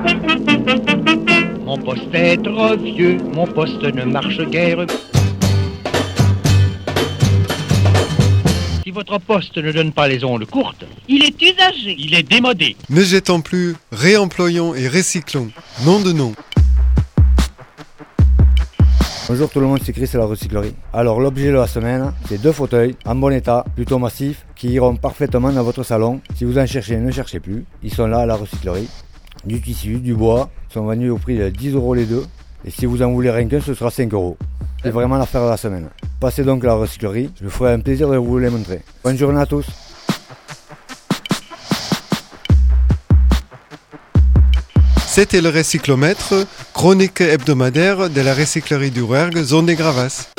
Mon poste est trop vieux, mon poste ne marche guère. Si votre poste ne donne pas les ondes courtes, Il est usagé. il est démodé. Ne jetons plus, réemployons et recyclons. Nom de nom. Bonjour tout le monde, c'est Chris à la recyclerie. Alors l'objet de la semaine, c'est 2 fauteuils en bon état, plutôt massifs, qui iront parfaitement dans votre salon. Si vous en cherchez, ne cherchez plus. Ils sont là à la recyclerie. Du tissu, du bois, ils sont vendus au prix de 10 € les deux. Et si vous en voulez rien qu'un, ce sera 5 €. C'est vraiment l'affaire de la semaine. Passez donc à la recyclerie, je me ferai un plaisir de vous les montrer. Bonne journée à tous. C'était le Recyclomètre, chronique hebdomadaire de la recyclerie du Rouergue, zone des Gravas.